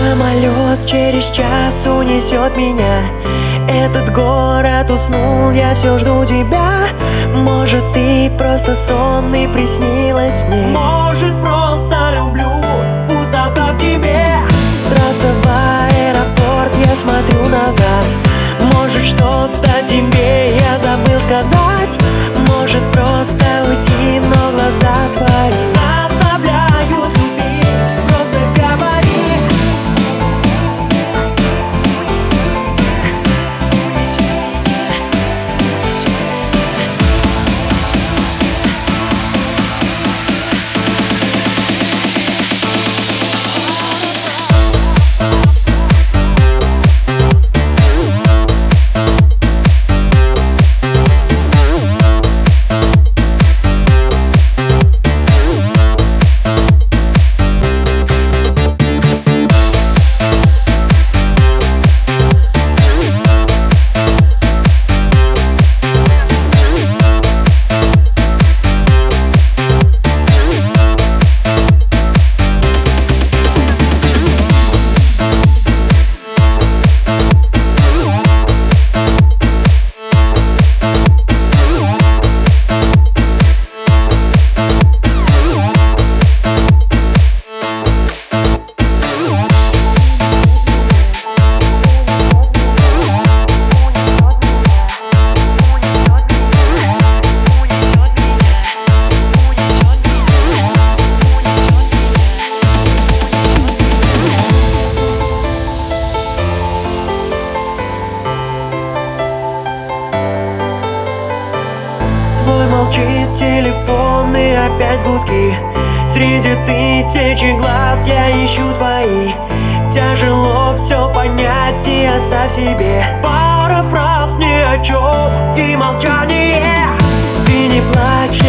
Самолет через час унесет меня. Этот город уснул, я все жду тебя. Может, ты просто сонный приснилась мне. Может, просто люблю пустота в тебе. Трасса в аэропорт, я смотрю назад. Может, что-то тебе я забыл сказать. Может, просто уйти, но глаза твои заставляют любить. Просто говори. Молчит телефон и опять гудки. Среди тысячи глаз я ищу твои. Тяжело все понять и оставь себе. Пара фраз ни о чем и молчание. Ты не плачь,